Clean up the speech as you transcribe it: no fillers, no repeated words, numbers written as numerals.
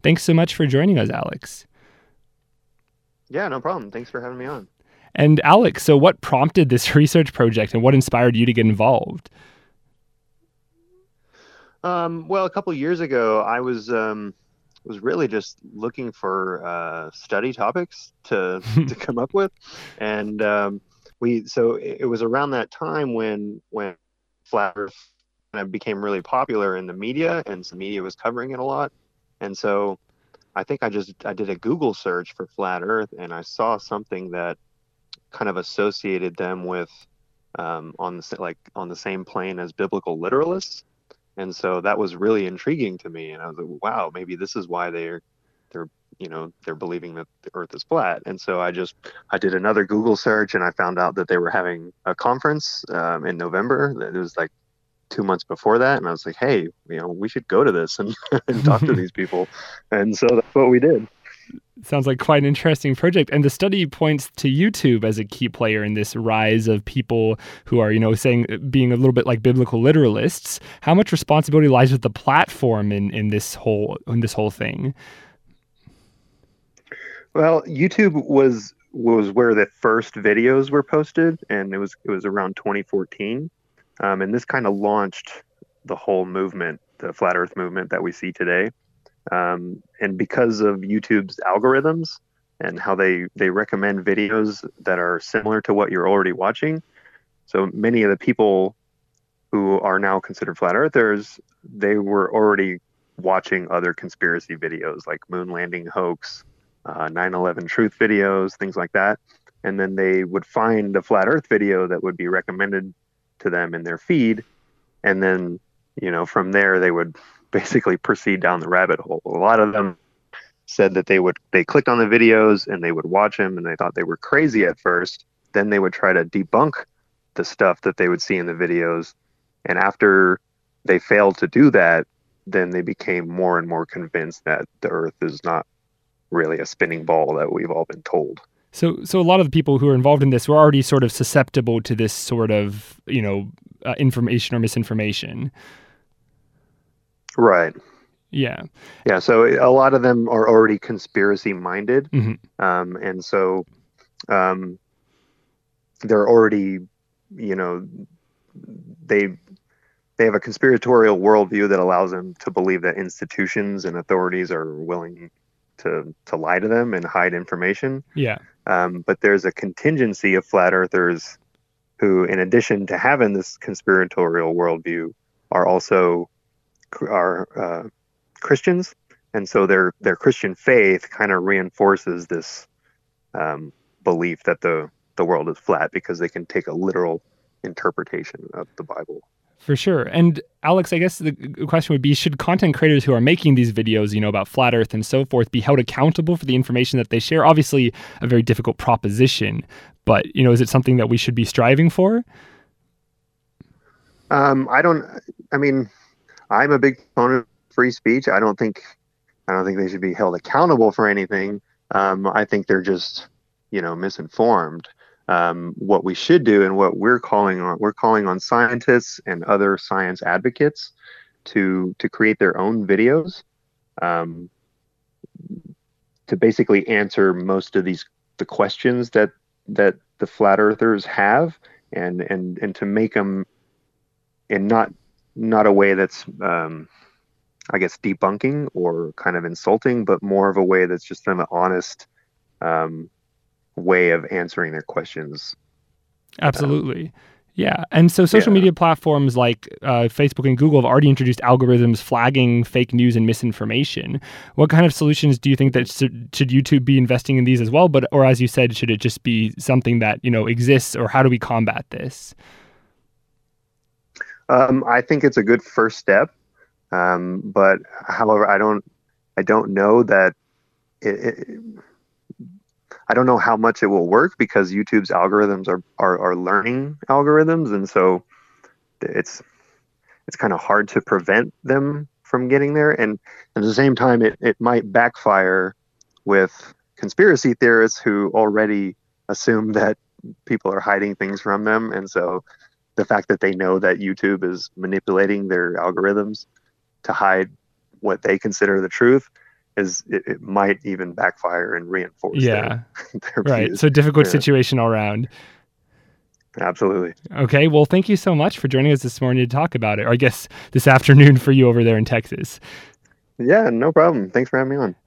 Thanks so much for joining us, Alex. Yeah, no problem. Thanks for having me on. And Alex, so what prompted this research project and what inspired you to get involved? Well, a couple years ago, I was really just looking for study topics to come up with, and it was around that time when flat Earth kind of became really popular in the media, and the media was covering it a lot, and so I think I did a Google search for flat Earth, and I saw something that kind of associated them with on the same plane as biblical literalists. And so that was really intriguing to me. And I was like, wow, maybe this is why they're believing that the Earth is flat. And so I did another Google search, and I found out that they were having a conference in November. It was like 2 months before that, and I was like, hey, we should go to this and and talk to these people. And so that's what we did. Sounds like quite an interesting project. And the study points to YouTube as a key player in this rise of people who are, being a little bit like biblical literalists. How much responsibility lies with the platform in this whole thing? Well, YouTube was where the first videos were posted, and it was around 2014, and this kind of launched the whole movement, the flat Earth movement that we see today. And because of YouTube's algorithms and how they recommend videos that are similar to what you're already watching, so many of the people who are now considered flat earthers, they were already watching other conspiracy videos like moon landing hoax, 9/11 truth videos, things like that. And then they would find a flat earth video that would be recommended to them in their feed. And then, from there, they would basically proceed down the rabbit hole. A lot of them said that they clicked on the videos and they would watch them, and they thought they were crazy at first. Then they would try to debunk the stuff that they would see in the videos. And after they failed to do that, then they became more and more convinced that the Earth is not really a spinning ball that we've all been told. So a lot of the people who are involved in this were already sort of susceptible to this sort of, information or misinformation. Right. Yeah. Yeah. So a lot of them are already conspiracy minded. Mm-hmm. And so they're already, they they have a conspiratorial worldview that allows them to believe that institutions and authorities are willing to lie to them and hide information. Yeah. But there's a contingency of flat earthers who, in addition to having this conspiratorial worldview, are also Christians, and so their Christian faith kind of reinforces this belief that the world is flat because they can take a literal interpretation of the Bible. For sure. And Alex, I guess the question would be, should content creators who are making these videos, about flat Earth and so forth, be held accountable for the information that they share? Obviously, a very difficult proposition, but, is it something that we should be striving for? I'm a big proponent of free speech. I don't think they should be held accountable for anything. I think they're just, misinformed. What we should do, and what we're calling on scientists and other science advocates to create their own videos, to basically answer most of the questions that the flat earthers have, and to make them in not a way that's I guess debunking or kind of insulting, but more of a way that's just an honest way of answering their questions. Absolutely. Yeah. And so social media platforms like Facebook and Google have already introduced algorithms flagging fake news and misinformation. What kind of solutions do you think that should YouTube be investing in these as well? Or as you said, should it just be something that, exists, or how do we combat this? I think it's a good first step. But however, I don't know that I don't know how much it will work, because YouTube's algorithms are learning algorithms, and so it's kind of hard to prevent them from getting there. And at the same time, it might backfire with conspiracy theorists who already assume that people are hiding things from them, and so the fact that they know that YouTube is manipulating their algorithms to hide what they consider the truth, it might even backfire and reinforce Yeah. their Right. views. So difficult Yeah. situation all around. Absolutely. Okay. Well, thank you so much for joining us this morning to talk about it. Or I guess this afternoon for you over there in Texas. Yeah, no problem. Thanks for having me on.